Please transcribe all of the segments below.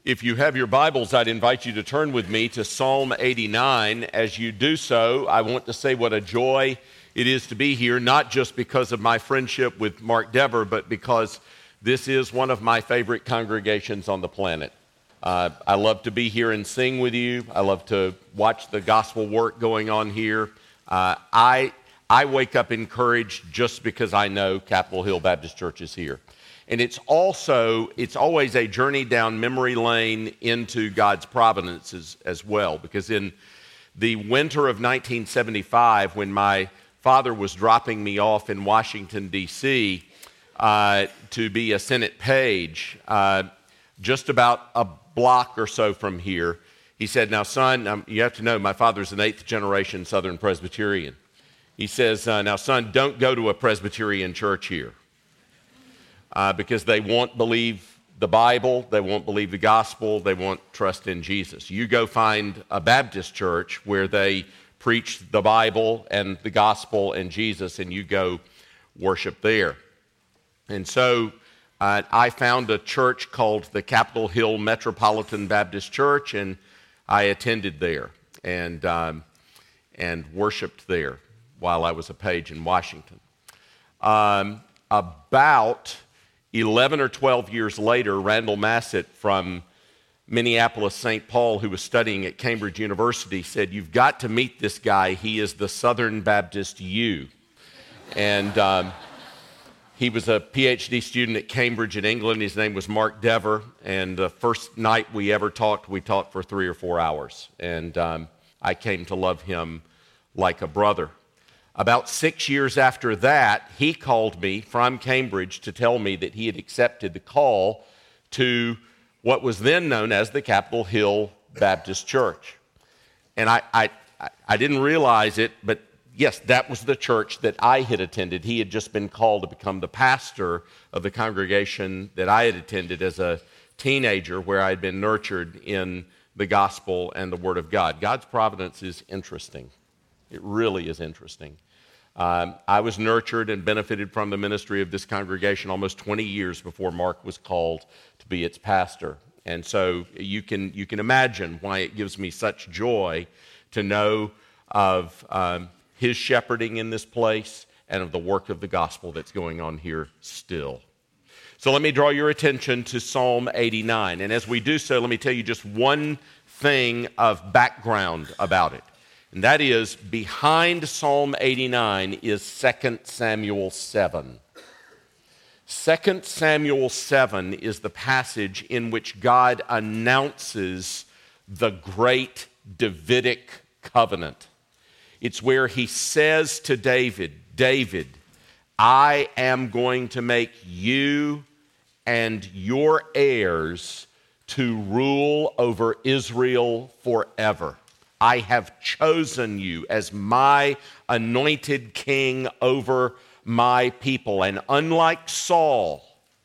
If you have your Bibles, I'd invite you to turn with me to Psalm 89. As you do so, I want to say what a joy it is to be here, not just because of my friendship with Mark Dever, but because this is one of my favorite congregations on the planet. I love to be here and sing with you. I love to watch the gospel work going on here. I wake up encouraged just because I know Capitol Hill Baptist Church is here. And it's always a journey down memory lane into God's providences as well. Because in the winter of 1975, when my father was dropping me off in Washington, D.C., to be a Senate page, just about a block or so from here, he said, "Now, son, you have to know my father's an 8th generation Southern Presbyterian." He says, "Now, son, don't go to a Presbyterian church here. Because they won't believe the Bible, they won't believe the gospel, they won't trust in Jesus. You go find a Baptist church where they preach the Bible and the gospel and Jesus, and you go worship there." And so I found a church called the Capitol Hill Metropolitan Baptist Church, and I attended there and worshiped there while I was a page in Washington. About 11 or 12 years later, Randall Massett from Minneapolis, St. Paul, who was studying at Cambridge University, said, "You've got to meet this guy. He is the Southern Baptist U." And he was a PhD student at Cambridge in England. His name was Mark Dever. And the first night we ever talked, we talked for 3 or 4 hours. And I came to love him like a brother. About 6 years after that, he called me from Cambridge to tell me that he had accepted the call to what was then known as the Capitol Hill Baptist Church. And I didn't realize it, but yes, that was the church that I had attended. He had just been called to become the pastor of the congregation that I had attended as a teenager, where I had been nurtured in the gospel and the Word of God. God's providence is interesting. It really is interesting. I was nurtured and benefited from the ministry of this congregation almost 20 years before Mark was called to be its pastor. And so you can imagine why it gives me such joy to know of his shepherding in this place and of the work of the gospel that's going on here still. So let me draw your attention to Psalm 89. And as we do so, let me tell you just one thing of background about it. And that is, behind Psalm 89 is 2 Samuel 7. 2 Samuel 7 is the passage in which God announces the great Davidic covenant. It's where he says to David, "David, I am going to make you and your heirs to rule over Israel forever. I have chosen you as my anointed king over my people. And unlike Saul,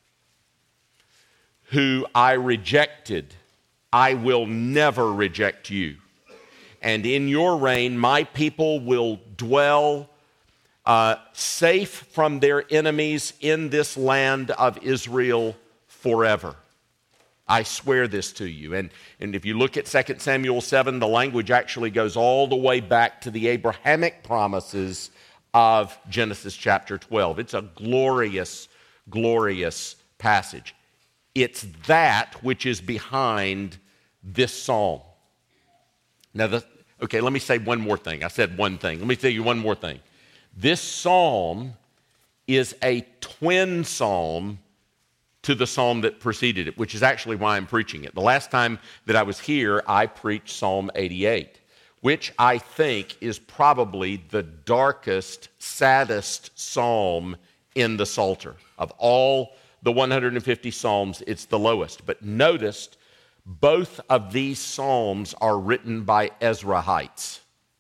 who I rejected, I will never reject you. And in your reign, my people will dwell safe from their enemies in this land of Israel forever. I swear this to you." And if you look at 2 Samuel 7, the language actually goes all the way back to the Abrahamic promises of Genesis chapter 12. It's a glorious, glorious passage. It's that which is behind this psalm. Now, let me say one more thing. I said one thing. Let me tell you one more thing. This psalm is a twin psalm to the psalm that preceded it, which is actually why I'm preaching it. The last time that I was here, I preached Psalm 88, which I think is probably the darkest, saddest psalm in the Psalter. Of all the 150 psalms, it's the lowest. But notice, both of these psalms are written by Ezrahites.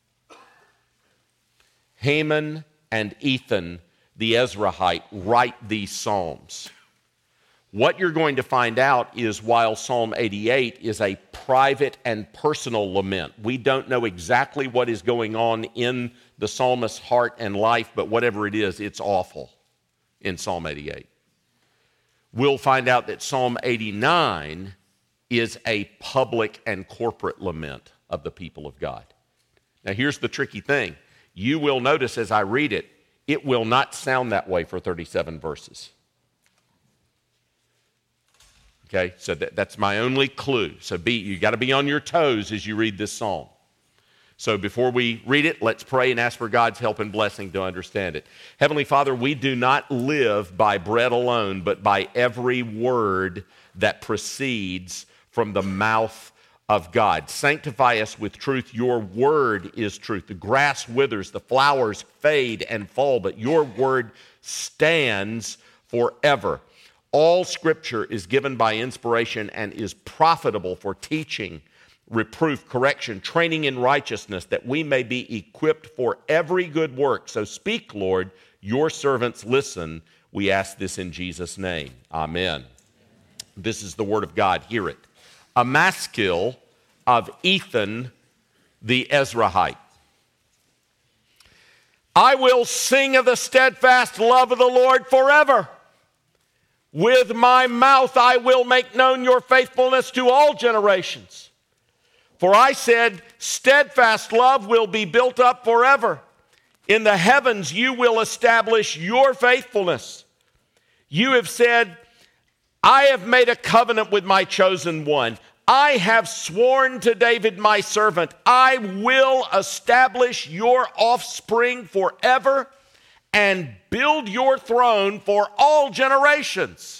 Heman and Ethan, the Ezrahite, write these psalms. What you're going to find out is, while Psalm 88 is a private and personal lament, we don't know exactly what is going on in the psalmist's heart and life, but whatever it is, it's awful in Psalm 88. We'll find out that Psalm 89 is a public and corporate lament of the people of God. Now, here's the tricky thing. You will notice as I read it, it will not sound that way for 37 verses. Okay, so that's my only clue. So you got to be on your toes as you read this psalm. So before we read it, let's pray and ask for God's help and blessing to understand it. Heavenly Father, we do not live by bread alone, but by every word that proceeds from the mouth of God. Sanctify us with truth. Your word is truth. The grass withers, the flowers fade and fall, but your word stands forever. All Scripture is given by inspiration and is profitable for teaching, reproof, correction, training in righteousness, that we may be equipped for every good work. So speak, Lord, your servants listen. We ask this in Jesus' name. Amen. This is the word of God. Hear it. A maskil of Ethan the Ezrahite. I will sing of the steadfast love of the Lord forever. With my mouth I will make known your faithfulness to all generations. For I said, steadfast love will be built up forever. In the heavens you will establish your faithfulness. You have said, I have made a covenant with my chosen one. I have sworn to David my servant, I will establish your offspring forever and build your throne for all generations.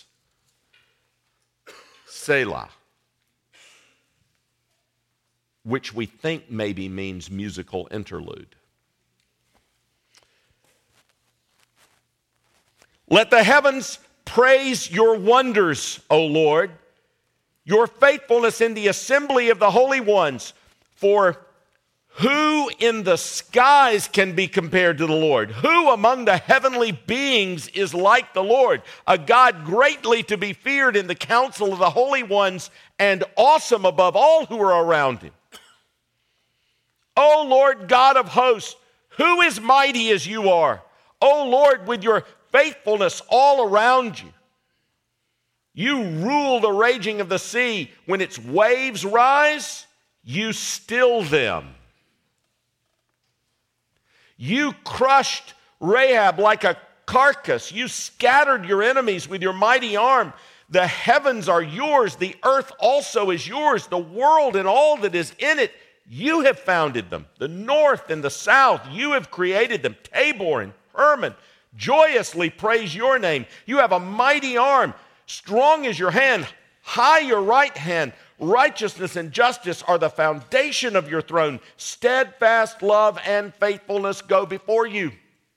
Selah. Which we think maybe means musical interlude. Let the heavens praise your wonders, O Lord, your faithfulness in the assembly of the holy ones. For who in the skies can be compared to the Lord? Who among the heavenly beings is like the Lord? A God greatly to be feared in the council of the holy ones and awesome above all who are around him. O Lord God of hosts, who is mighty as you are? O Lord, with your faithfulness all around you. You rule the raging of the sea. When its waves rise, you still them. You crushed Rahab like a carcass. You scattered your enemies with your mighty arm. The heavens are yours. The earth also is yours. The world and all that is in it, you have founded them. The north and the south, you have created them. Tabor and Hermon joyously praise your name. You have a mighty arm. Strong is your hand. High your right hand. Righteousness and justice are the foundation of your throne. Steadfast love and faithfulness go before you.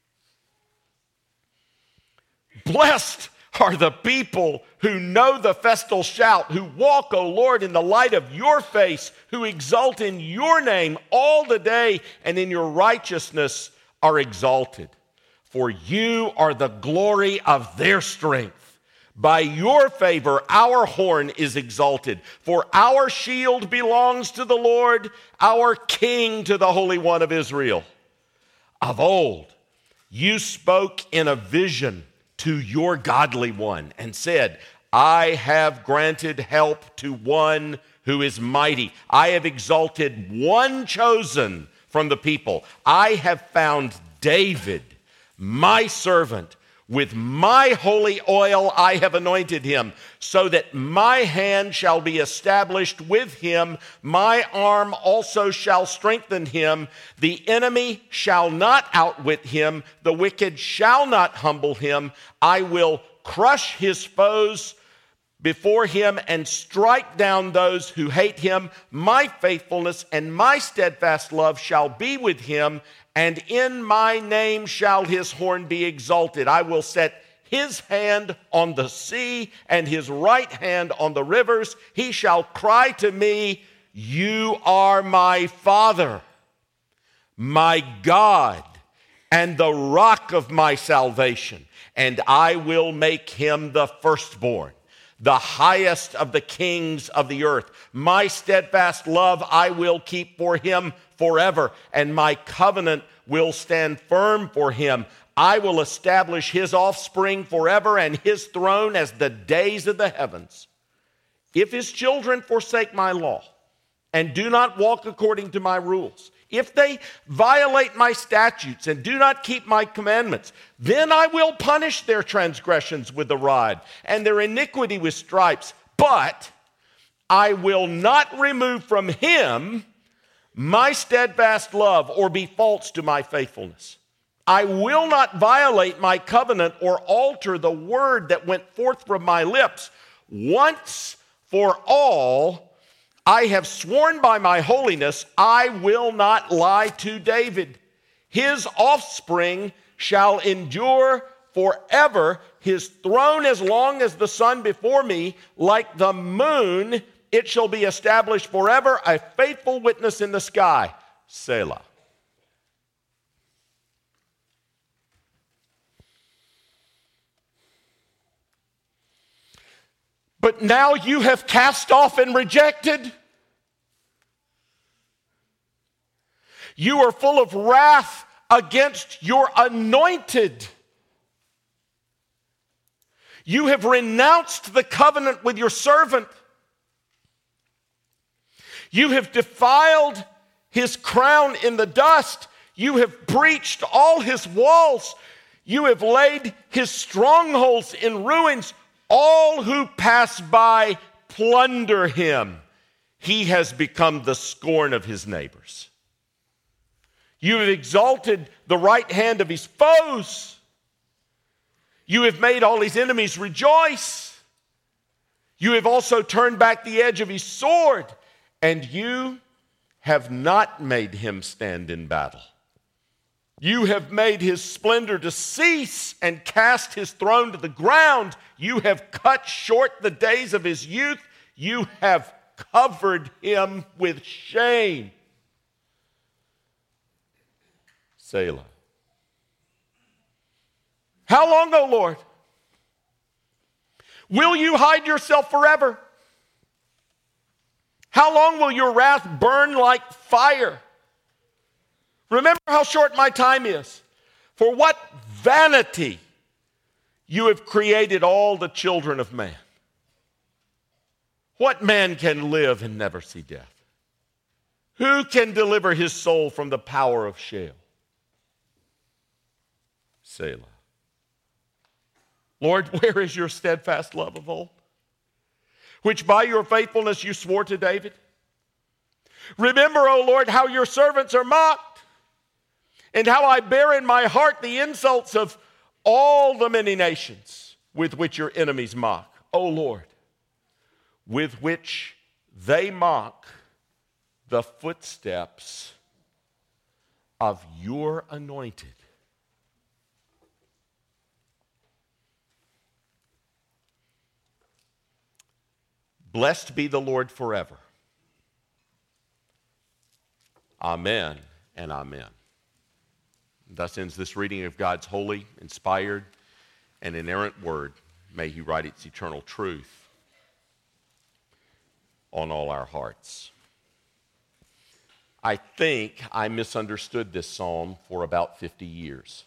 Blessed are the people who know the festal shout, who walk, O Lord, in the light of your face, who exult in your name all the day, and in your righteousness are exalted. For you are the glory of their strength. By your favor, our horn is exalted. For our shield belongs to the Lord, our King to the Holy One of Israel. Of old, you spoke in a vision to your godly one and said, I have granted help to one who is mighty. I have exalted one chosen from the people. I have found David, my servant. With my holy oil I have anointed him, so that my hand shall be established with him. My arm also shall strengthen him. The enemy shall not outwit him. The wicked shall not humble him. I will crush his foes before him and strike down those who hate him. My faithfulness and my steadfast love shall be with him, and in my name shall his horn be exalted. I will set his hand on the sea and his right hand on the rivers. He shall cry to me, you are my Father, my God, and the rock of my salvation. And I will make him the firstborn, the highest of the kings of the earth. My steadfast love I will keep for him forever, and my covenant will stand firm for him. I will establish his offspring forever, and his throne as the days of the heavens. If his children forsake my law and do not walk according to my rules, if they violate my statutes and do not keep my commandments, then I will punish their transgressions with the rod and their iniquity with stripes. But I will not remove from him my steadfast love or be false to my faithfulness. I will not violate my covenant or alter the word that went forth from my lips. Once for all, I have sworn by my holiness, I will not lie to David. His offspring shall endure forever, his throne as long as the sun before me, like the moon, it shall be established forever, a faithful witness in the sky. Selah. But now you have cast off and rejected. You are full of wrath against your anointed. You have renounced the covenant with your servant. You have defiled his crown in the dust. You have breached all his walls. You have laid his strongholds in ruins. All who pass by plunder him. He has become the scorn of his neighbors. You have exalted the right hand of his foes. You have made all his enemies rejoice. You have also turned back the edge of his sword, and you have not made him stand in battle. You have made his splendor to cease and cast his throne to the ground. You have cut short the days of his youth. You have covered him with shame. Selah. How long, O Lord? Will you hide yourself forever? How long will your wrath burn like fire? Remember how short my time is. For what vanity you have created all the children of man. What man can live and never see death? Who can deliver his soul from the power of Sheol? Selah. Lord, where is your steadfast love of old, which by your faithfulness you swore to David? Remember, O Lord, how your servants are mocked, and how I bear in my heart the insults of all the many nations with which your enemies mock. O Lord, with which they mock the footsteps of your anointed. Blessed be the Lord forever. Amen and amen. Thus ends this reading of God's holy, inspired, and inerrant word. May he write its eternal truth on all our hearts. I think I misunderstood this psalm for about 50 years.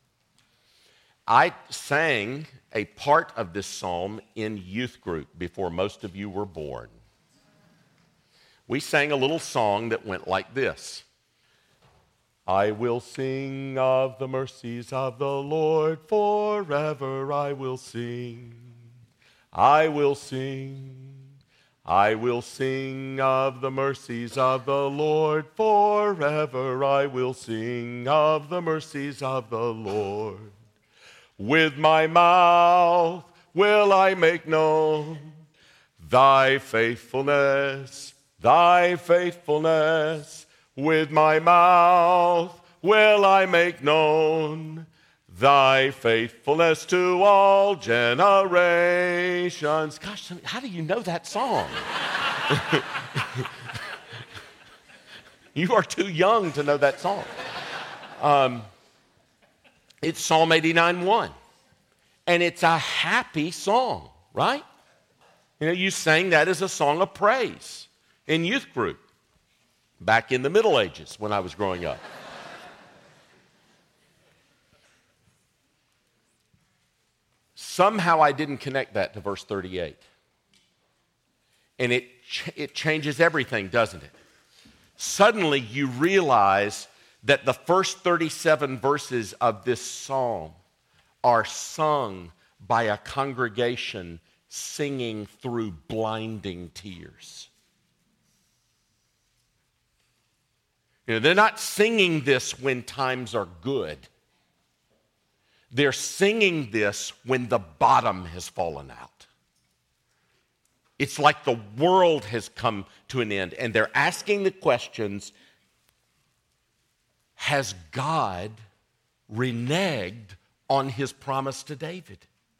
I sang a part of this psalm in youth group before most of you were born. We sang a little song that went like this. I will sing of the mercies of the Lord forever. I will sing. I will sing. I will sing of the mercies of the Lord forever. I will sing of the mercies of the Lord. With my mouth will I make known thy faithfulness, thy faithfulness. With my mouth will I make known thy faithfulness to all generations. Gosh, how do you know that song? You are too young to know that song. It's Psalm 89:1. And it's a happy song, right? You know, you sang that as a song of praise in youth group back in the Middle Ages when I was growing up. Somehow I didn't connect that to verse 38. And it changes everything, doesn't it? Suddenly you realize that the first 37 verses of this psalm are sung by a congregation singing through blinding tears. You know, they're not singing this when times are good. They're singing this when the bottom has fallen out. It's like the world has come to an end, and they're asking the questions, has God reneged on his promise to David?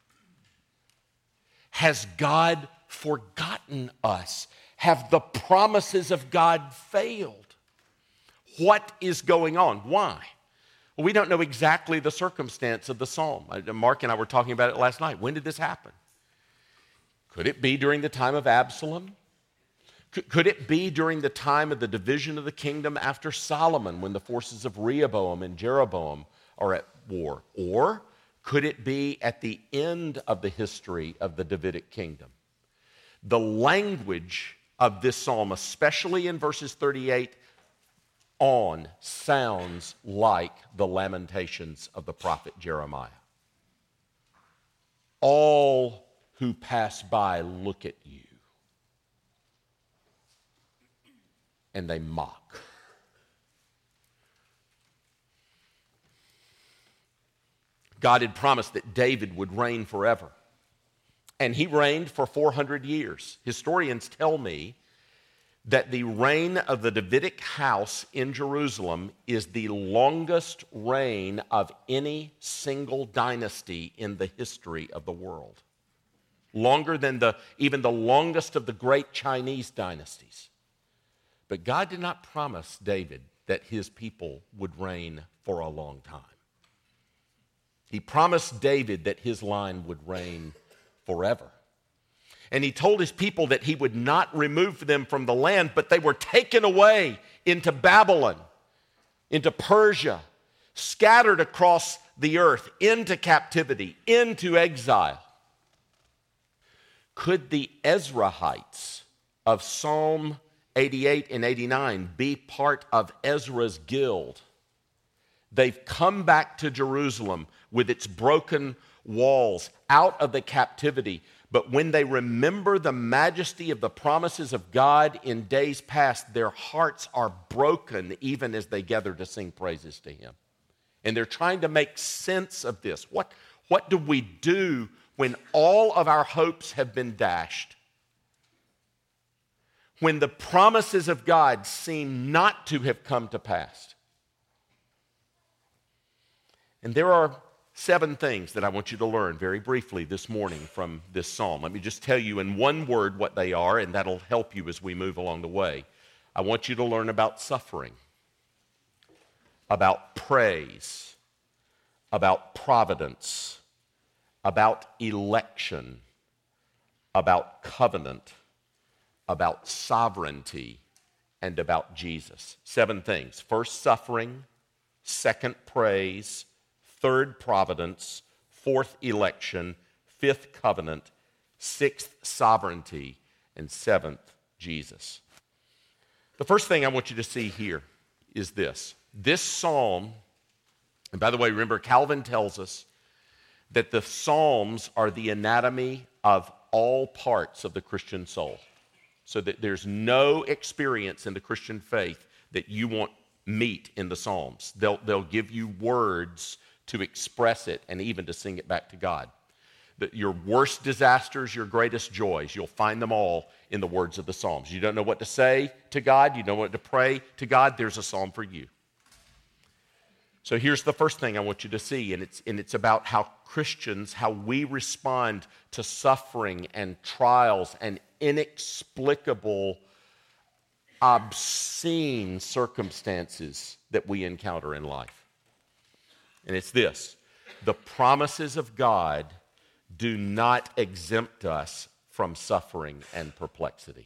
Has God forgotten us? Have the promises of God failed? What is going on? Why? Well, we don't know exactly the circumstance of the psalm. Mark and I were talking about it last night. When did this happen? Could it be during the time of Absalom? Could it be during the time of the division of the kingdom after Solomon, when the forces of Rehoboam and Jeroboam are at war? Or could it be at the end of the history of the Davidic kingdom? The language of this psalm, especially in verses 38 on, sounds like the lamentations of the prophet Jeremiah. All who pass by look at you, and they mock. God had promised that David would reign forever, and he reigned for 400 years. Historians tell me that the reign of the Davidic house in Jerusalem is the longest reign of any single dynasty in the history of the world. Longer than even the longest of the great Chinese dynasties. But God did not promise David that his people would reign for a long time. He promised David that his line would reign forever. And he told his people that he would not remove them from the land, but they were taken away into Babylon, into Persia, scattered across the earth, into captivity, into exile. Could the Ezrahites of Psalm 88 and 89 be part of Ezra's guild? They've come back to Jerusalem with its broken walls out of the captivity. But when they remember the majesty of the promises of God in days past, their hearts are broken even as they gather to sing praises to him. And they're trying to make sense of this. What do we do when all of our hopes have been dashed? When the promises of God seem not to have come to pass? And there are 7 things that I want you to learn very briefly this morning from this psalm. Let me just tell you in one word what they are, and that'll help you as we move along the way. I want you to learn about suffering, about praise, about providence, about election, about covenant, about sovereignty, and about Jesus. 7 things. First, suffering. Second, praise. Third, providence. Fourth, election. Fifth, covenant. Sixth, sovereignty. And seventh, Jesus. The first thing I want you to see here is this. This psalm, and by the way, remember Calvin tells us that the Psalms are the anatomy of all parts of the Christian soul. So that there's no experience in the Christian faith that you won't meet in the Psalms. They'll give you words to express it and even to sing it back to God. Your worst disasters, your greatest joys, you'll find them all in the words of the Psalms. You don't know what to say to God, you don't know what to pray to God, there's a psalm for you. So here's the first thing I want you to see, and it's about how Christians, how we respond to suffering and trials and inexplicable, obscene circumstances that we encounter in life. And it's this: the promises of God do not exempt us from suffering and perplexity.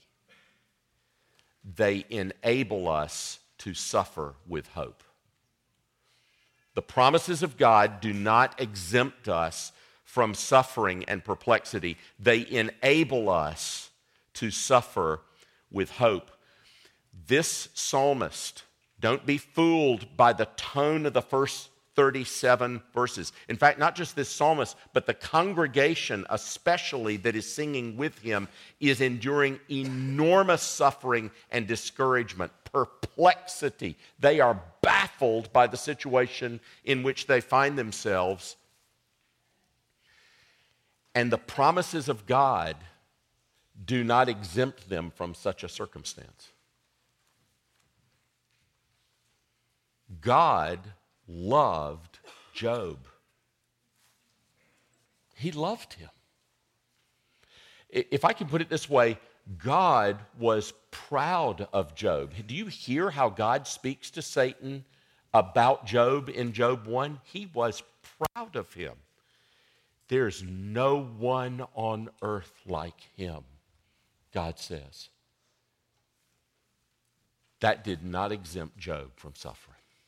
They enable us to suffer with hope. The promises of God do not exempt us from suffering and perplexity. They enable us to suffer with hope. This psalmist, don't be fooled by the tone of the first 37 verses. In fact, not just this psalmist, but the congregation especially that is singing with him is enduring enormous suffering and discouragement, perplexity. They are baffled by the situation in which they find themselves. And the promises of God do not exempt them from such a circumstance. God loved Job. He loved him. If I can put it this way, God was proud of Job. Do you hear how God speaks to Satan about Job in Job 1? He was proud of him. There's no one on earth like him, God says. That did not exempt Job from suffering.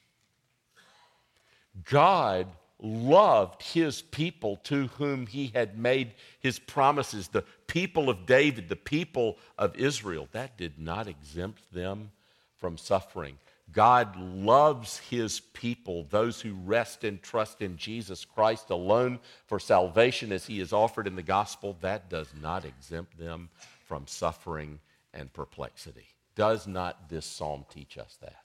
God loved his people to whom he had made his promises, the people of David, the people of Israel. That did not exempt them from suffering. God loves his people, those who rest and trust in Jesus Christ alone for salvation as he is offered in the gospel. That does not exempt them from suffering and perplexity. Does not this psalm teach us that?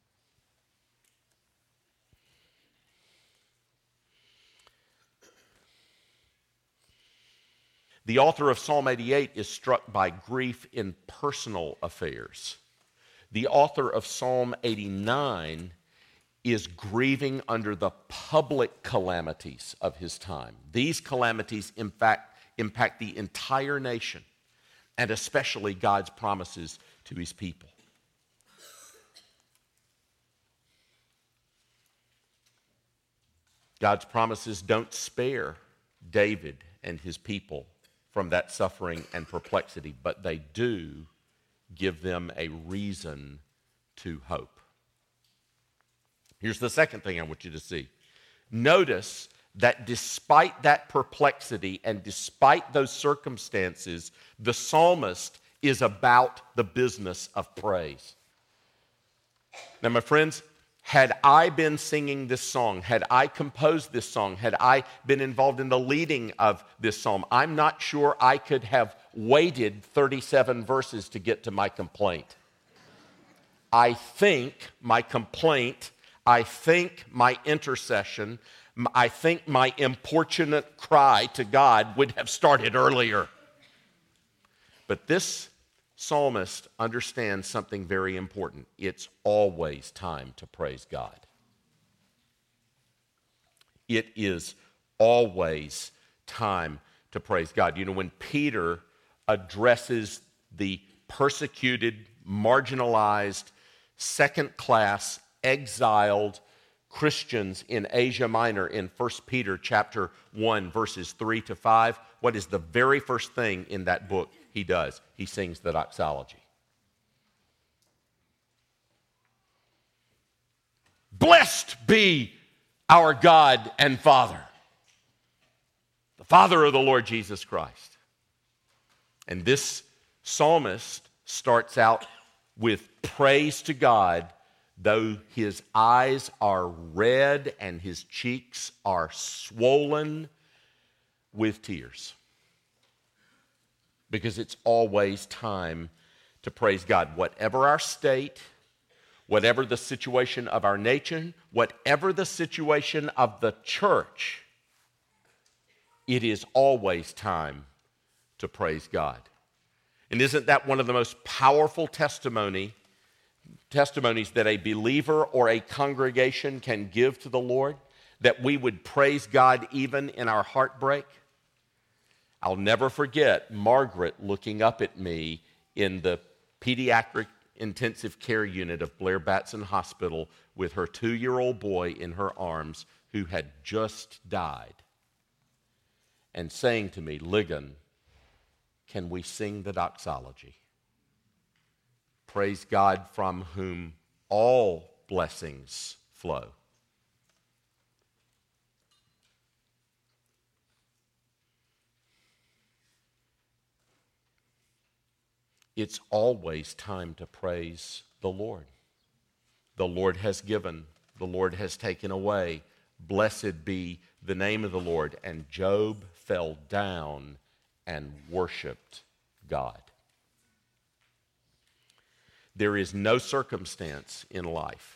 The author of Psalm 88 is struck by grief in personal affairs. The author of Psalm 89 is grieving under the public calamities of his time. These calamities, in fact, impact the entire nation, and especially God's promises to his people. God's promises don't spare David and his people from that suffering and perplexity, but they do give them a reason to hope. Here's the second thing I want you to see. Notice that despite that perplexity and despite those circumstances, the psalmist is about the business of praise. Now, my friends, had I been singing this song, had I composed this song, had I been involved in the leading of this psalm, I'm not sure I could have waited 37 verses to get to my complaint. I think my complaint, I think my intercession, I think my importunate cry to God would have started earlier. But this psalmist understands something very important. It's always time to praise God. It is always time to praise God. You know, when Peter addresses the persecuted, marginalized, second-class, exiled Christians in Asia Minor in 1 Peter chapter 1, verses 3 to 5, what is the very first thing in that book he does? He sings the doxology. Blessed be our God and Father, the Father of the Lord Jesus Christ. And this psalmist starts out with praise to God, though his eyes are red and his cheeks are swollen with tears. Because it's always time to praise God. Whatever our state, whatever the situation of our nation, whatever the situation of the church, it is always time to praise God. And isn't that one of the most powerful testimonies that a believer or a congregation can give to the Lord? That we would praise God even in our heartbreak? I'll never forget Margaret looking up at me in the pediatric intensive care unit of Blair Batson Hospital with her 2-year-old boy in her arms who had just died, and saying to me, "Ligon, can we sing the doxology? Praise God from whom all blessings flow." It's always time to praise the Lord. The Lord has given, the Lord has taken away. Blessed be the name of the Lord. And Job fell down and worshiped God. There is no circumstance in life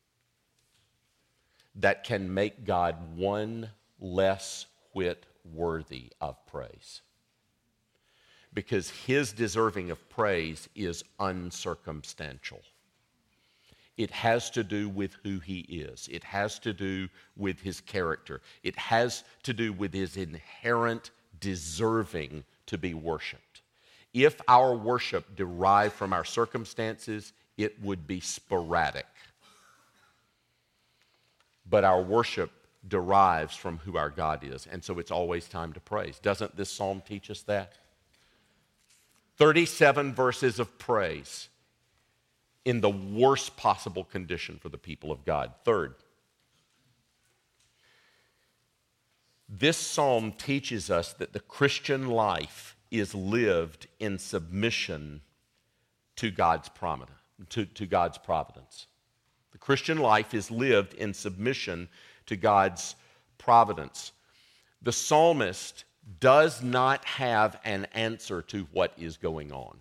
that can make God one less whit worthy of praise, because his deserving of praise is uncircumstantial. It has to do with who he is. It has to do with his character. It has to do with his inherent deserving to be worshiped. If our worship derived from our circumstances, it would be sporadic. But our worship derives from who our God is, and so it's always time to praise. Doesn't this psalm teach us that? 37 verses of praise in the worst possible condition for the people of God. Third, this psalm teaches us that the Christian life is lived in submission to God's providence. The Christian life is lived in submission to God's providence. The psalmist does not have an answer to what is going on.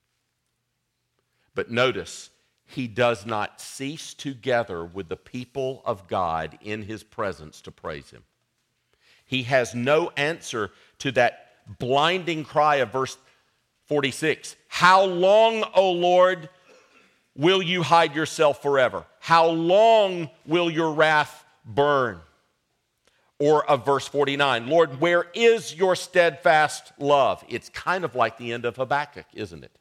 But notice, he does not cease to gather with the people of God in his presence to praise him. He has no answer to that blinding cry of verse 46. How long, O Lord, will you hide yourself forever? How long will your wrath burn? Or of verse 49, Lord, where is your steadfast love? It's kind of like the end of Habakkuk, isn't it?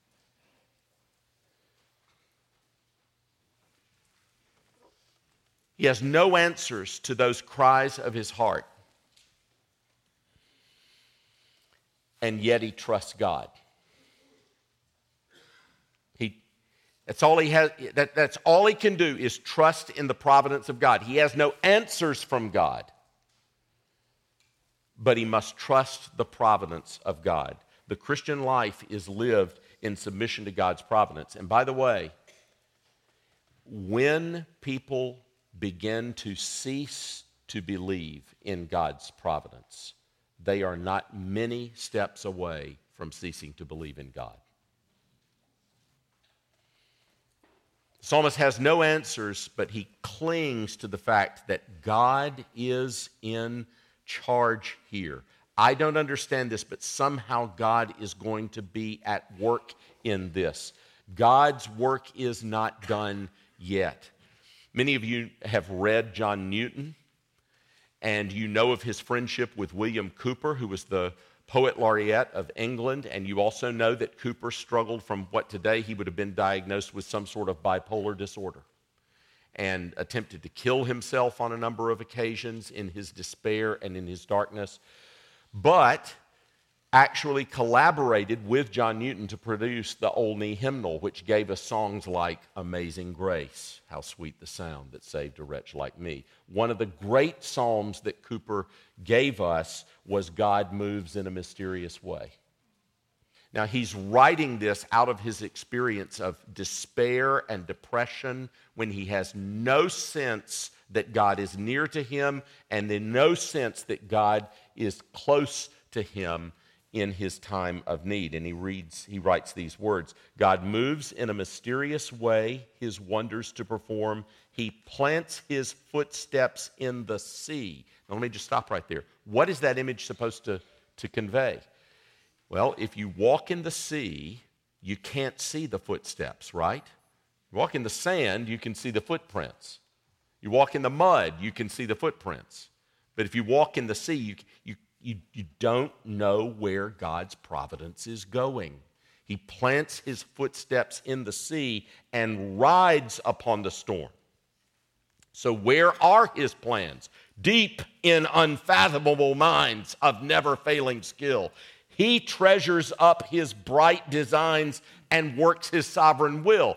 He has no answers to those cries of his heart. And yet he trusts God. That's all he has. That's all he can do is trust in the providence of God. He has no answers from God, but he must trust the providence of God. The Christian life is lived in submission to God's providence. And by the way, when people begin to cease to believe in God's providence, they are not many steps away from ceasing to believe in God. The psalmist has no answers, but he clings to the fact that God is in charge here. I don't understand this, but somehow God is going to be at work in this. God's work is not done yet. Many of you have read John Newton, and you know of his friendship with William Cowper, who was the poet laureate of England, and you also know that Cowper struggled from what today he would have been diagnosed with some sort of bipolar disorder and attempted to kill himself on a number of occasions in his despair and in his darkness, but actually collaborated with John Newton to produce the Olney Hymnal, which gave us songs like Amazing Grace, how sweet the sound that saved a wretch like me. One of the great psalms that Cowper gave us was God Moves in a Mysterious Way. Now, he's writing this out of his experience of despair and depression when he has no sense that God is near to him and in no sense that God is close to him in his time of need. And he writes these words: God moves in a mysterious way his wonders to perform. He plants his footsteps in the sea. Now, let me just stop right there. What is that image supposed to convey? Well, if you walk in the sea, you can't see the footsteps, right? You walk in the sand, you can see the footprints. You walk in the mud, you can see the footprints. But if you walk in the sea, you don't know where God's providence is going. He plants his footsteps in the sea and rides upon the storm. So where are his plans? Deep in unfathomable minds of never-failing skill. He treasures up his bright designs and works his sovereign will.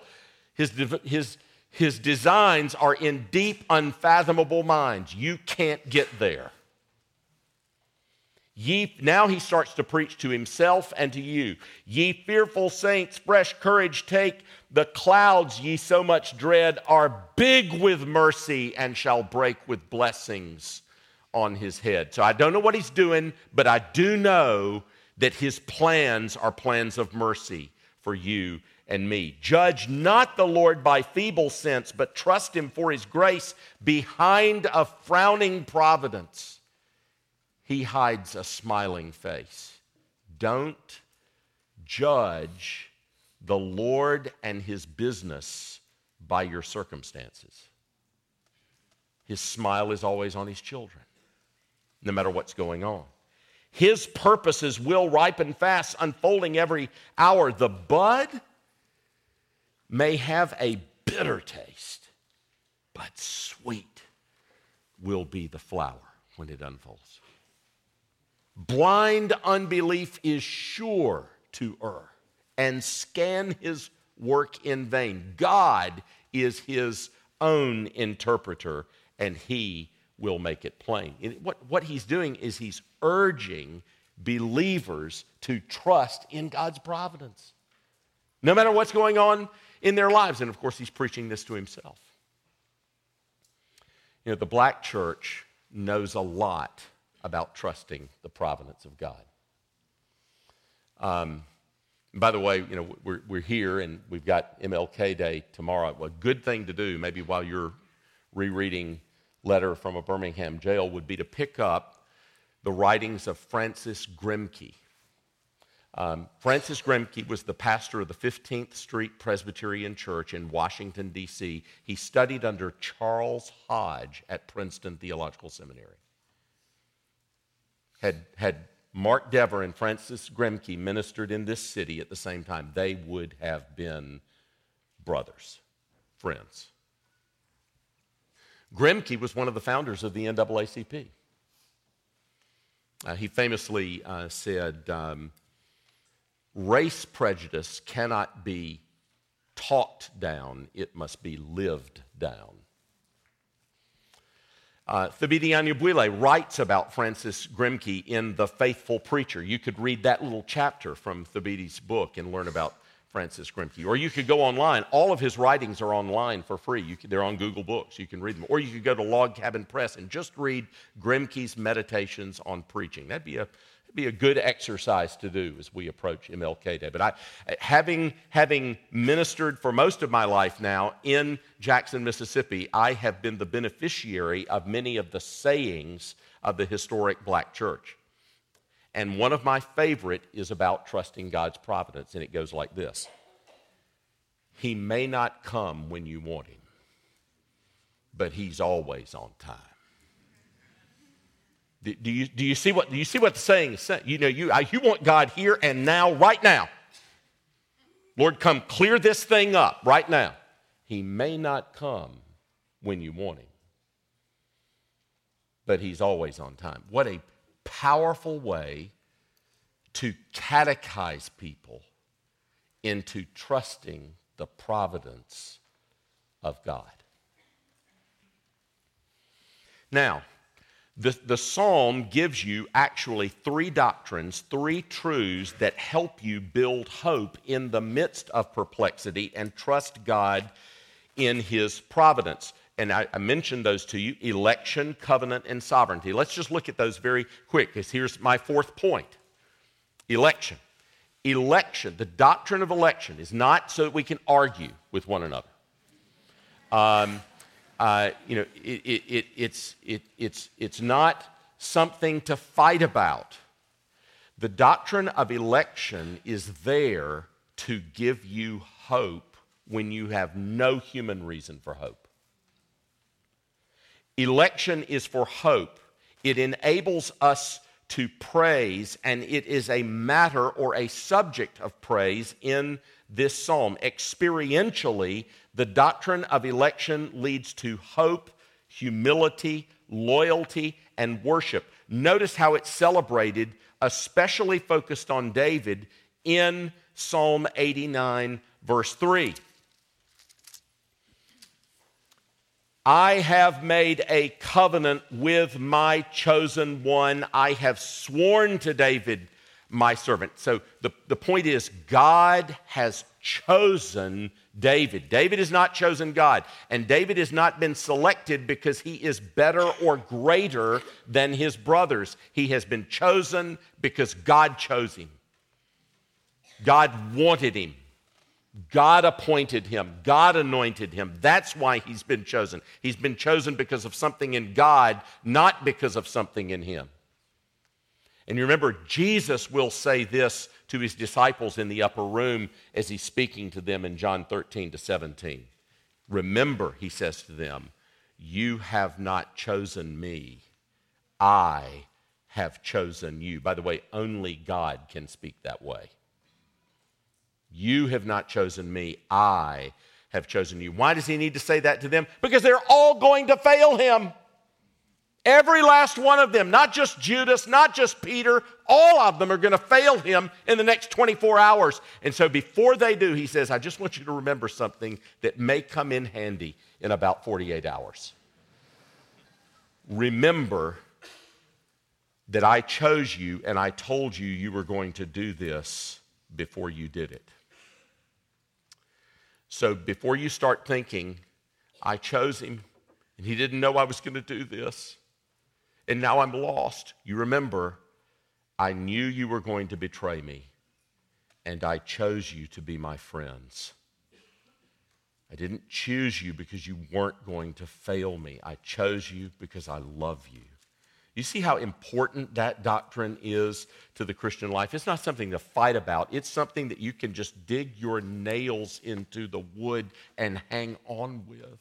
His designs are in deep, unfathomable minds. You can't get there. Now he starts to preach to himself and to you. Ye fearful saints, fresh courage take. The clouds ye so much dread are big with mercy and shall break with blessings on his head. So I don't know what he's doing, but I do know that his plans are plans of mercy for you and me. Judge not the Lord by feeble sense, but trust him for his grace. Behind a frowning providence, he hides a smiling face. Don't judge the Lord and his business by your circumstances. His smile is always on his children, no matter what's going on. His purposes will ripen fast, unfolding every hour. The bud may have a bitter taste, but sweet will be the flower when it unfolds. Blind unbelief is sure to err and scan his work in vain. God is his own interpreter, and he will make it plain. What he's doing is he's urging believers to trust in God's providence, no matter what's going on in their lives. And of course, he's preaching this to himself. You know, the black church knows a lot about trusting the providence of God. By the way, you know, we're here and we've got MLK Day tomorrow. A good thing to do, maybe while you're rereading Letter from a Birmingham Jail, would be to pick up the writings of Francis Grimke. Francis Grimke was the pastor of the 15th Street Presbyterian Church in Washington, D.C. He studied under Charles Hodge at Princeton Theological Seminary. Had Mark Dever and Francis Grimke ministered in this city at the same time, they would have been brothers, friends. Grimke was one of the founders of the NAACP. He famously said, race prejudice cannot be talked down, it must be lived down. Thabiti Anyabwile writes about Francis Grimke in The Faithful Preacher. You could read that little chapter from Thabiti's book and learn about Francis Grimke. Or you could go online. All of his writings are online for free. They're on Google Books. You can read them. Or you could go to Log Cabin Press and just read Grimke's Meditations on Preaching. That'd be a good exercise to do as we approach MLK Day. But having ministered for most of my life now in Jackson, Mississippi, I have been the beneficiary of many of the sayings of the historic black church. And one of my favorite is about trusting God's providence, and it goes like this. He may not come when you want him, but he's always on time. Do you see what the saying is saying? You know, you want God here and now, right now. Lord, come clear this thing up right now. He may not come when you want him, but he's always on time. What a powerful way to catechize people into trusting the providence of God. Now, the psalm gives you actually three doctrines, three truths that help you build hope in the midst of perplexity and trust God in his providence. And I mentioned those to you: election, covenant, and sovereignty. Let's just look at those very quick, because here's my fourth point. Election. Election, the doctrine of election, is not so that we can argue with one another. It's not something to fight about. The doctrine of election is there to give you hope when you have no human reason for hope. Election is for hope. It enables us to praise, and it is a matter or a subject of praise in this psalm. Experientially, the doctrine of election leads to hope, humility, loyalty, and worship. Notice how it's celebrated, especially focused on David, in Psalm 89, verse 3. I have made a covenant with my chosen one. I have sworn to David, my servant. So the point is, God has chosen David. David has not chosen God. And David has not been selected because he is better or greater than his brothers. He has been chosen because God chose him. God wanted him. God appointed him. God anointed him. That's why he's been chosen. He's been chosen because of something in God, not because of something in him. And you remember, Jesus will say this to his disciples in the upper room as he's speaking to them in John 13-17. Remember, he says to them, you have not chosen me. I have chosen you. By the way, only God can speak that way. You have not chosen me. I have chosen you. Why does he need to say that to them? Because they're all going to fail him. Every last one of them, not just Judas, not just Peter, all of them are going to fail him in the next 24 hours. And so before they do, he says, I just want you to remember something that may come in handy in about 48 hours. Remember that I chose you and I told you you were going to do this before you did it. So before you start thinking, I chose him and he didn't know I was going to do this, and now I'm lost, you remember, I knew you were going to betray me, and I chose you to be my friends. I didn't choose you because you weren't going to fail me. I chose you because I love you. You see how important that doctrine is to the Christian life? It's not something to fight about. It's something that you can just dig your nails into the wood and hang on with.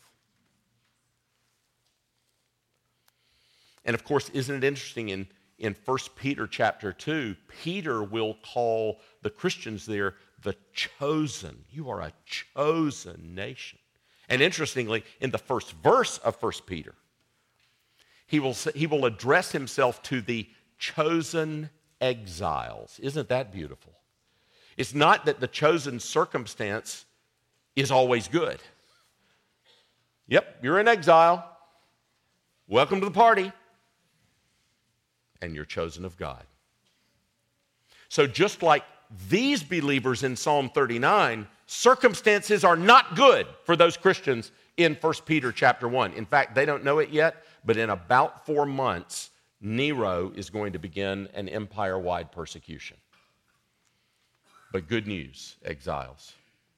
And of course, isn't it interesting in 1 Peter chapter 2, Peter will call the Christians there the chosen. You are a chosen nation. And interestingly, in the first verse of 1 Peter, he will address himself to the chosen exiles. Isn't that beautiful? It's not that the chosen circumstance is always good. Yep, you're in exile. Welcome to the party. And you're chosen of God. So just like these believers in Psalm 39, circumstances are not good for those Christians in 1 Peter chapter 1. In fact, they don't know it yet, but in about 4 months, Nero is going to begin an empire-wide persecution. But good news, exiles.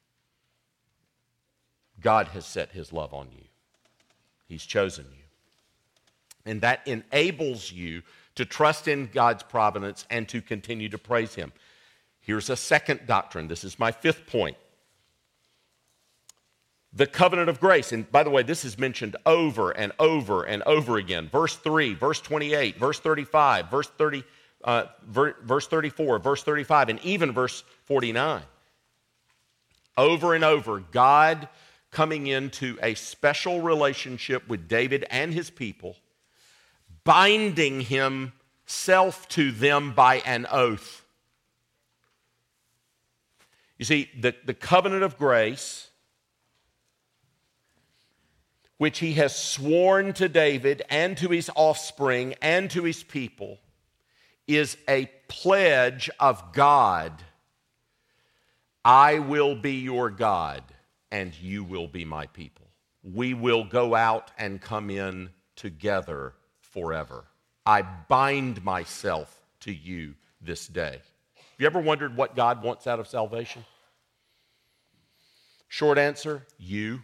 God has set his love on you. He's chosen you. And that enables you to trust in God's providence and to continue to praise him. Here's a second doctrine. This is my fifth point. The covenant of grace. And by the way, this is mentioned over and over and over again. Verse 3, verse 28, verse 35, verse 34, verse 35, and even verse 49. Over and over, God coming into a special relationship with David and his people, binding himself to them by an oath. You see, the covenant of grace, which he has sworn to David and to his offspring and to his people, is a pledge of God. I will be your God, and you will be my people. We will go out and come in together forever. I bind myself to you this day. Have you ever wondered what God wants out of salvation? Short answer, you.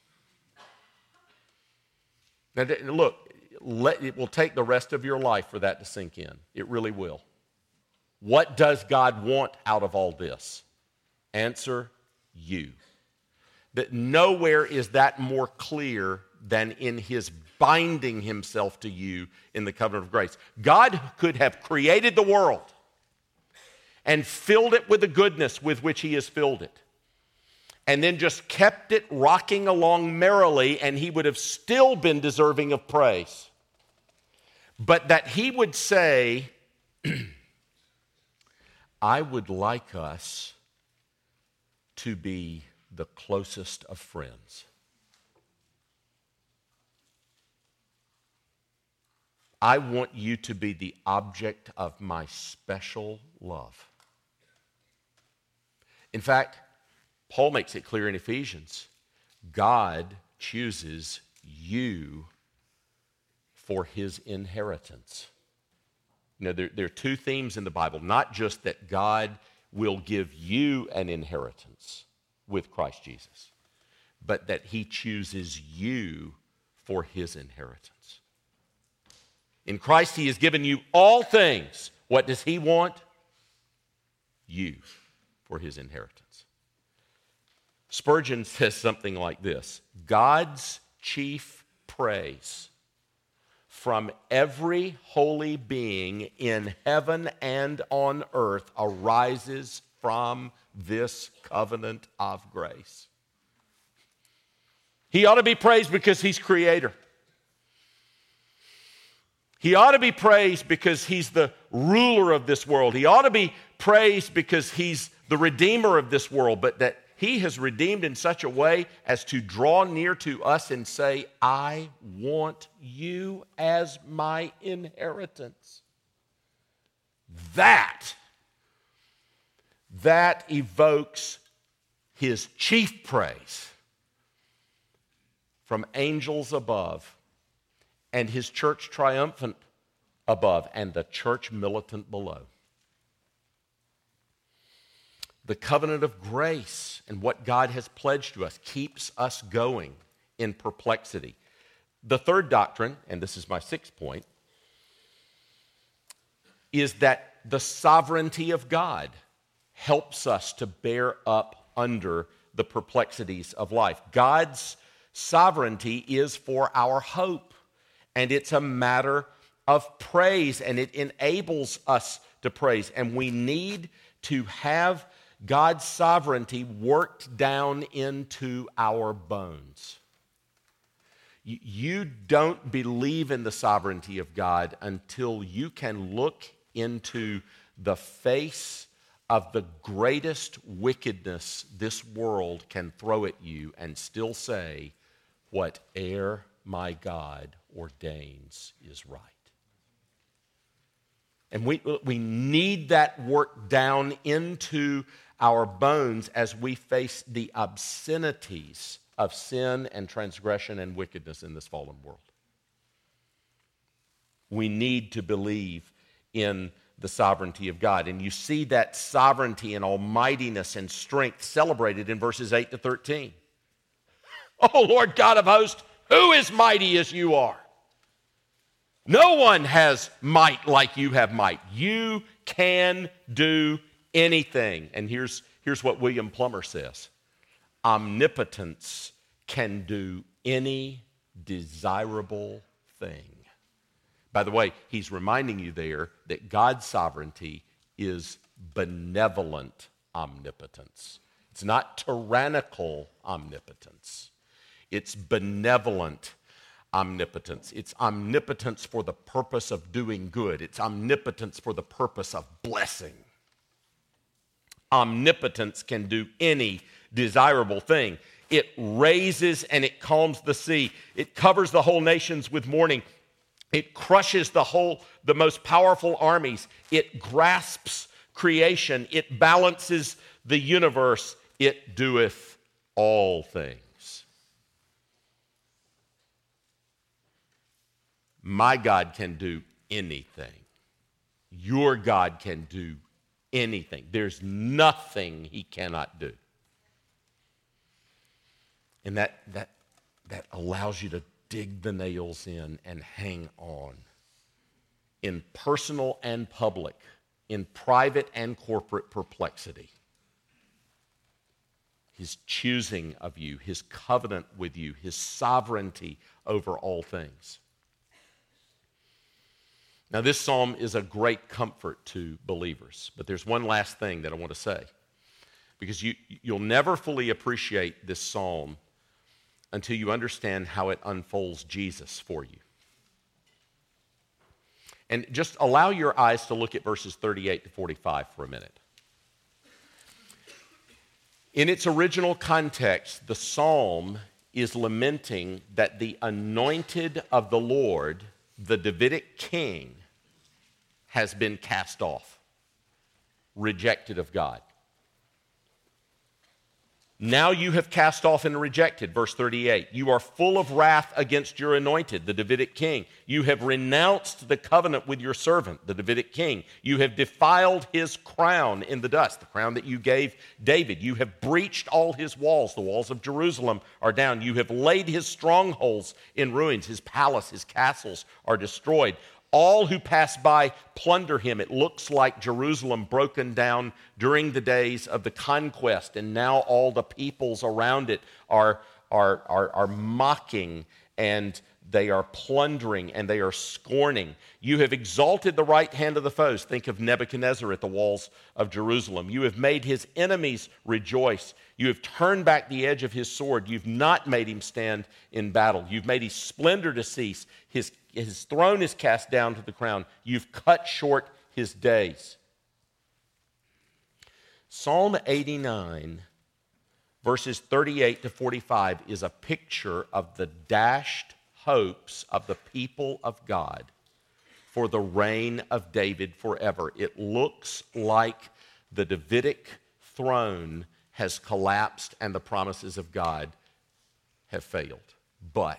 Now look, it will take the rest of your life for that to sink in. It really will. What does God want out of all this? Answer, you. That nowhere is that more clear than in his binding himself to you in the covenant of grace. God could have created the world and filled it with the goodness with which he has filled it, and then just kept it rocking along merrily, and he would have still been deserving of praise. But that he would say, I would like us to be the closest of friends. I want you to be the object of my special love. In fact, Paul makes it clear in Ephesians, God chooses you for his inheritance. You know, there are two themes in the Bible, not just that God will give you an inheritance with Christ Jesus, but that he chooses you for his inheritance. In Christ, he has given you all things. What does he want? You for his inheritance. Spurgeon says something like this: God's chief praise from every holy being in heaven and on earth arises from this covenant of grace. He ought to be praised because he's creator. He ought to be praised because he's the ruler of this world. He ought to be praised because he's the redeemer of this world, but that he has redeemed in such a way as to draw near to us and say, I want you as my inheritance. That evokes his chief praise from angels above, and his church triumphant above, and the church militant below. The covenant of grace and what God has pledged to us keeps us going in perplexity. The third doctrine, and this is my sixth point, is that the sovereignty of God helps us to bear up under the perplexities of life. God's sovereignty is for our hope, and it's a matter of praise, and it enables us to praise. And we need to have God's sovereignty worked down into our bones. You don't believe in the sovereignty of God until you can look into the face of the greatest wickedness this world can throw at you and still say, whate'er my God ordains is right. And we need that work down into our bones as we face the obscenities of sin and transgression and wickedness in this fallen world. We need to believe in the sovereignty of God. And you see that sovereignty and almightiness and strength celebrated in verses 8 to 13. Oh, Lord God of hosts, who is mighty as you are? No one has might like you have might. You can do anything. And here's what William Plummer says. Omnipotence can do any desirable thing. By the way, he's reminding you there that God's sovereignty is benevolent omnipotence. It's not tyrannical omnipotence. It's benevolent omnipotence. It's omnipotence for the purpose of doing good. It's omnipotence for the purpose of blessing. Omnipotence can do any desirable thing. It raises and it calms the sea. It covers the whole nations with mourning. It crushes the most powerful armies. It grasps creation. It balances the universe. It doeth all things. My God can do anything. Your God can do anything. There's nothing he cannot do. And that allows you to dig the nails in and hang on. In personal and public, in private and corporate perplexity. His choosing of you, his covenant with you, his sovereignty over all things. Now, this psalm is a great comfort to believers, but there's one last thing that I want to say, because you'll never fully appreciate this psalm until you understand how it unfolds Jesus for you. And just allow your eyes to look at verses 38 to 45 for a minute. In its original context, the psalm is lamenting that the anointed of the Lord the Davidic king has been cast off, rejected of God. Now you have cast off and rejected, verse 38. You are full of wrath against your anointed, the Davidic king. You have renounced the covenant with your servant, the Davidic king. You have defiled his crown in the dust, the crown that you gave David. You have breached all his walls. The walls of Jerusalem are down. You have laid his strongholds in ruins. His palace, his castles are destroyed. All who pass by plunder him. It looks like Jerusalem broken down during the days of the conquest, and now all the peoples around it are mocking, and they are plundering, and they are scorning. You have exalted the right hand of the foes. Think of Nebuchadnezzar at the walls of Jerusalem. You have made his enemies rejoice. You have turned back the edge of his sword. You've not made him stand in battle. You've made his splendor to cease. His throne is cast down to the ground. You've cut short his days. Psalm 89, verses 38 to 45, is a picture of the dashed hopes of the people of God for the reign of David forever. It looks like the Davidic throne has collapsed and the promises of God have failed. But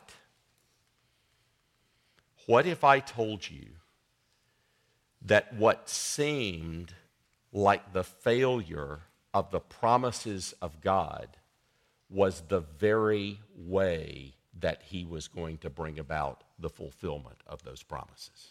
what if I told you that what seemed like the failure of the promises of God was the very way that he was going to bring about the fulfillment of those promises?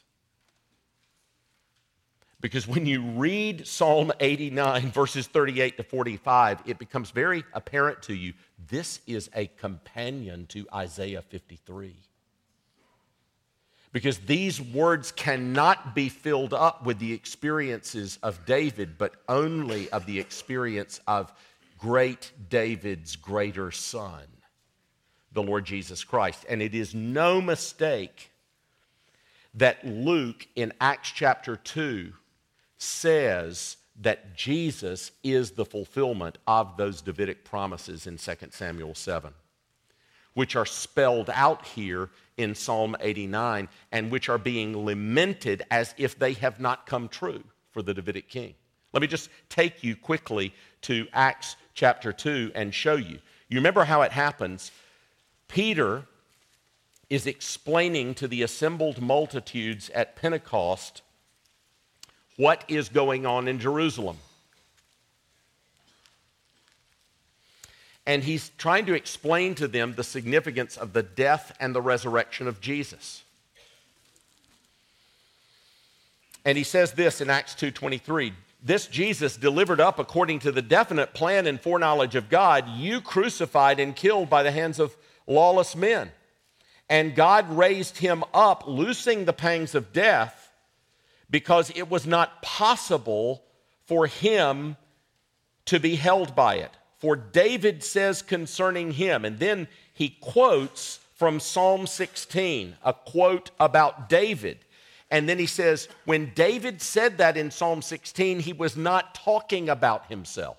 Because when you read Psalm 89, verses 38 to 45, it becomes very apparent to you this is a companion to Isaiah 53. Because these words cannot be filled up with the experiences of David, but only of the experience of great David's greater son, the Lord Jesus Christ. And it is no mistake that Luke in Acts chapter 2 says that Jesus is the fulfillment of those Davidic promises in 2 Samuel 7, which are spelled out here in Psalm 89 and which are being lamented as if they have not come true for the Davidic king. Let me just take you quickly to Acts chapter 2 and show you. You remember how it happens? Peter is explaining to the assembled multitudes at Pentecost what is going on in Jerusalem. And he's trying to explain to them the significance of the death and the resurrection of Jesus. And he says this in Acts 2:23, this Jesus delivered up according to the definite plan and foreknowledge of God, you crucified and killed by the hands of lawless men. And God raised him up, loosing the pangs of death, because it was not possible for him to be held by it. For David says concerning him, and then he quotes from Psalm 16, a quote about David. And then he says, when David said that in Psalm 16, he was not talking about himself.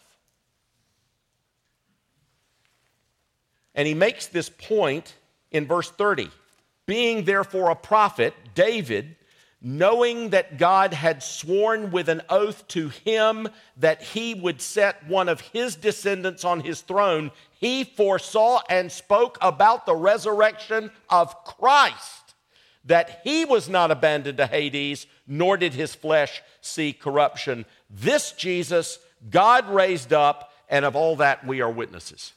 And he makes this point in verse 30. Being therefore a prophet, David, knowing that God had sworn with an oath to him that he would set one of his descendants on his throne, he foresaw and spoke about the resurrection of Christ, that he was not abandoned to Hades, nor did his flesh see corruption. This Jesus God raised up, and of all that we are witnesses.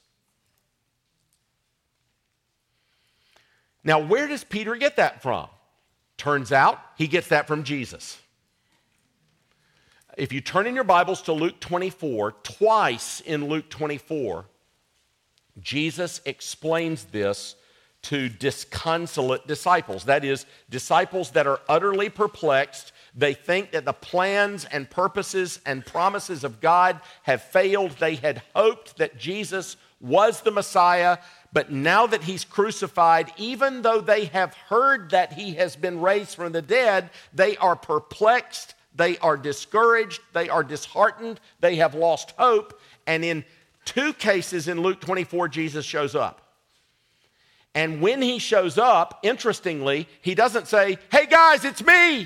Now, where does Peter get that from? Turns out he gets that from Jesus. If you turn in your Bibles to Luke 24, twice in Luke 24, Jesus explains this to disconsolate disciples. That is, disciples that are utterly perplexed. They think that the plans and purposes and promises of God have failed. They had hoped that Jesus was the Messiah, but now that he's crucified, even though they have heard that he has been raised from the dead, they are perplexed, they are discouraged, they are disheartened, they have lost hope. And in two cases in Luke 24, Jesus shows up. And when he shows up, interestingly, he doesn't say, "Hey guys, it's me."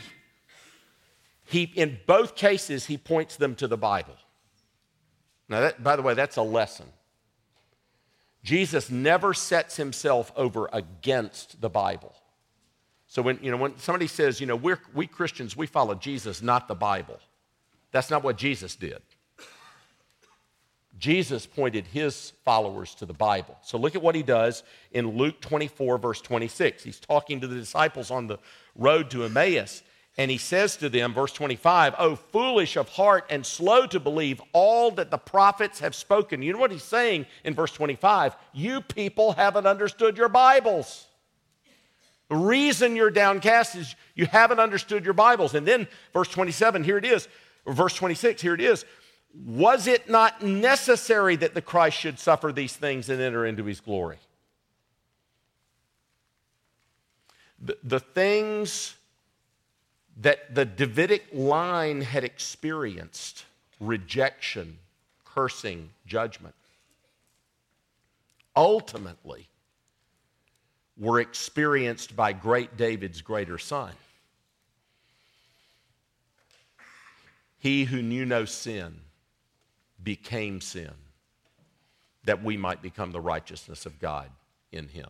In both cases, he points them to the Bible. Now, by the way, that's a lesson. Jesus never sets himself over against the Bible. So when somebody says, we Christians, we follow Jesus, not the Bible. That's not what Jesus did. Jesus pointed his followers to the Bible. So look at what he does in Luke 24, verse 26. He's talking to the disciples on the road to Emmaus, and he says to them, verse 25, "Oh, foolish of heart and slow to believe all that the prophets have spoken." You know what he's saying in verse 25? You people haven't understood your Bibles. The reason you're downcast is you haven't understood your Bibles. And then verse 27, here it is. Or verse 26, here it is. Was it not necessary that the Christ should suffer these things and enter into his glory? The things that the Davidic line had experienced, rejection, cursing, judgment, ultimately were experienced by great David's greater son. He who knew no sin became sin, that we might become the righteousness of God in him.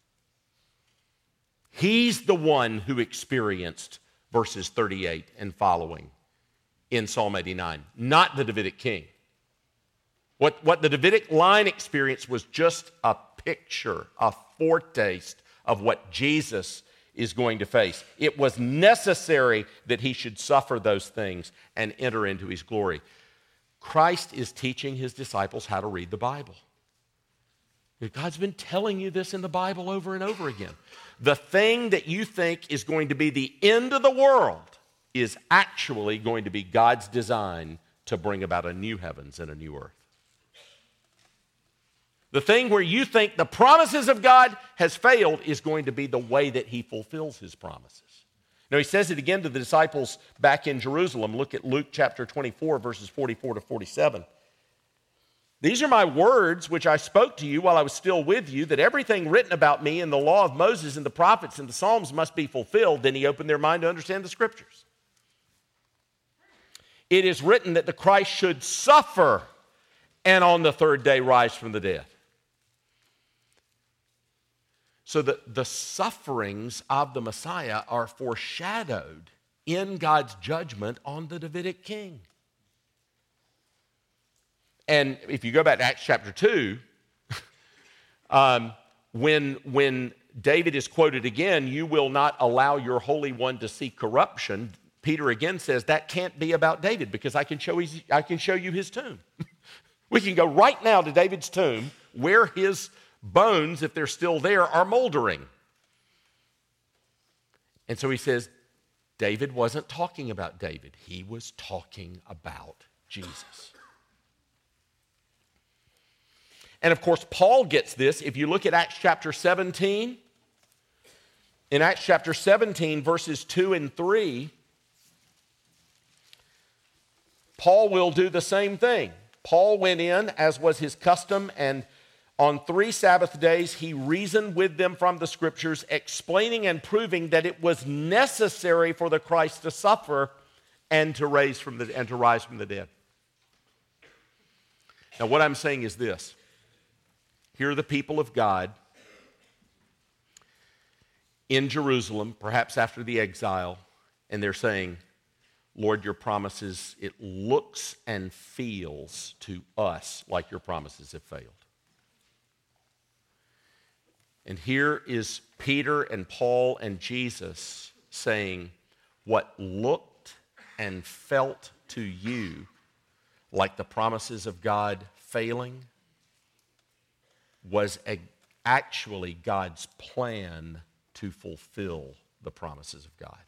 He's the one who experienced verses 38 and following in Psalm 89, not the Davidic king. What the Davidic line experienced was just a picture, a foretaste of what Jesus is going to face. It was necessary that he should suffer those things and enter into his glory. Christ is teaching his disciples how to read the Bible. God's been telling you this in the Bible over and over again. The thing that you think is going to be the end of the world is actually going to be God's design to bring about a new heavens and a new earth. The thing where you think the promises of God has failed is going to be the way that he fulfills his promises. Now, he says it again to the disciples back in Jerusalem. Look at Luke chapter 24, verses 44 to 47. "These are my words which I spoke to you while I was still with you, that everything written about me in the law of Moses and the prophets and the Psalms must be fulfilled." Then he opened their mind to understand the scriptures. "It is written that the Christ should suffer and on the third day rise from the dead." So the sufferings of the Messiah are foreshadowed in God's judgment on the Davidic king. And if you go back to Acts chapter 2, when David is quoted again, "You will not allow your Holy One to see corruption," Peter again says that can't be about David because I can show you his tomb. We can go right now to David's tomb where his bones, if they're still there, are moldering. And so he says, David wasn't talking about David. He was talking about Jesus. And of course, Paul gets this. If you look at Acts chapter 17, in Acts chapter 17, verses 2 and 3, Paul will do the same thing. Paul went in, as was his custom, and on 3 Sabbath days, he reasoned with them from the scriptures, explaining and proving that it was necessary for the Christ to suffer and to rise from the dead. Now, what I'm saying is this. Here are the people of God in Jerusalem, perhaps after the exile, and they're saying, "Lord, your promises, it looks and feels to us like your promises have failed." And here is Peter and Paul and Jesus saying, what looked and felt to you like the promises of God failing was actually God's plan to fulfill the promises of God.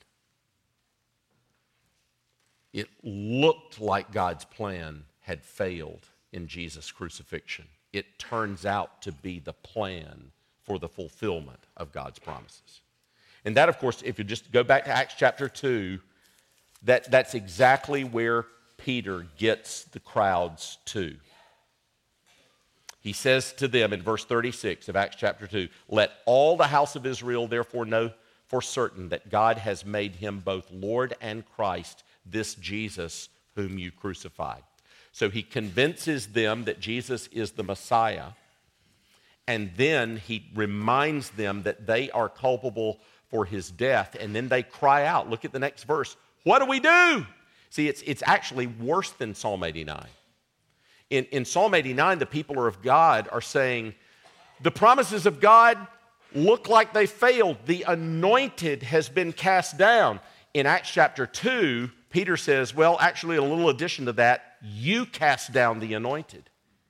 It looked like God's plan had failed in Jesus' crucifixion. It turns out to be the plan for the fulfillment of God's promises. And that, of course, if you just go back to Acts chapter 2, that's exactly where Peter gets the crowds to. He says to them in verse 36 of Acts chapter 2, "Let all the house of Israel therefore know for certain that God has made him both Lord and Christ, this Jesus whom you crucified." So he convinces them that Jesus is the Messiah, and then he reminds them that they are culpable for his death, and then they cry out. Look at the next verse. What do we do? See, it's actually worse than Psalm 89. In Psalm 89, the people of God are saying, the promises of God look like they failed. The anointed has been cast down. In Acts chapter 2, Peter says, well, actually, a little addition to that, you cast down the anointed.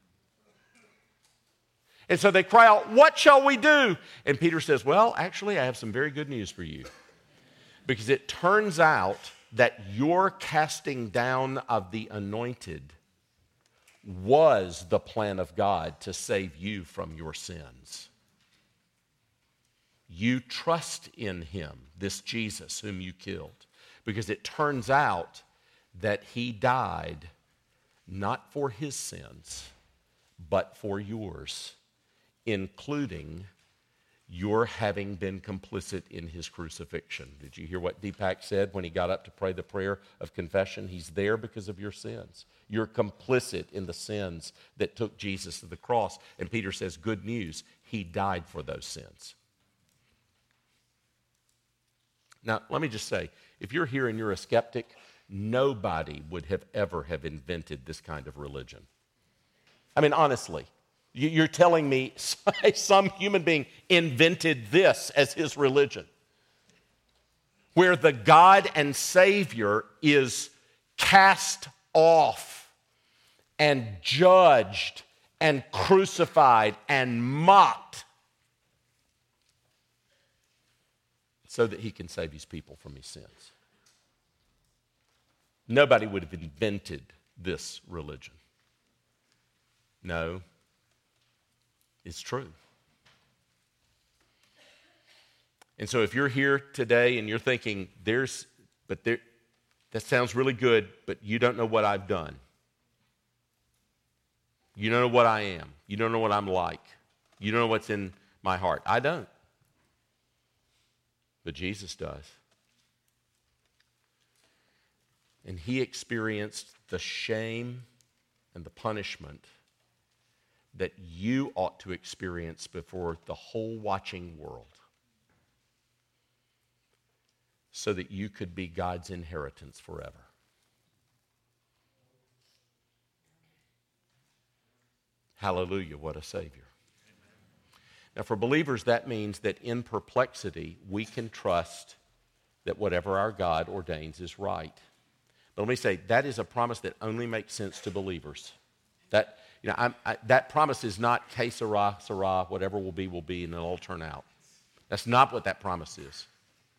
And so they cry out, what shall we do? And Peter says, well, actually, I have some very good news for you. Because it turns out that your casting down of the anointed was the plan of God to save you from your sins. You trust in him, this Jesus whom you killed, because it turns out that he died not for his sins, but for yours, including your having been complicit in his crucifixion. Did you hear what Deepak said when he got up to pray the prayer of confession? He's there because of your sins. You're complicit in the sins that took Jesus to the cross. And Peter says, good news, he died for those sins. Now, let me just say, if you're here and you're a skeptic, nobody would have ever have invented this kind of religion. I mean, honestly. You're telling me some human being invented this as his religion, where the God and Savior is cast off and judged and crucified and mocked so that he can save his people from his sins. Nobody would have invented this religion. No. It's true. And so if you're here today and you're thinking, that sounds really good, but you don't know what I've done. You don't know what I am. You don't know what I'm like. You don't know what's in my heart. I don't. But Jesus does. And he experienced the shame and the punishment that you ought to experience before the whole watching world, so that you could be God's inheritance forever. Hallelujah, what a Savior. Now for believers, that means that in perplexity, we can trust that whatever our God ordains is right. But let me say, that is a promise that only makes sense to believers. That promise is not que sera, sera, whatever will be, and it'll all turn out. That's not what that promise is.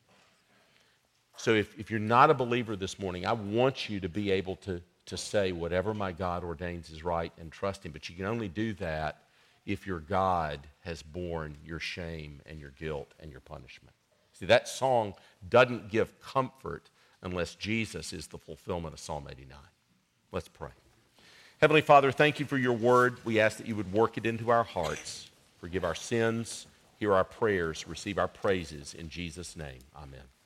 So if you're not a believer this morning, I want you to be able to say whatever my God ordains is right and trust him. But you can only do that if your God has borne your shame and your guilt and your punishment. See, that song doesn't give comfort unless Jesus is the fulfillment of Psalm 89. Let's pray. Heavenly Father, thank you for your word. We ask that you would work it into our hearts. Forgive our sins, hear our prayers, receive our praises. In Jesus' name, amen.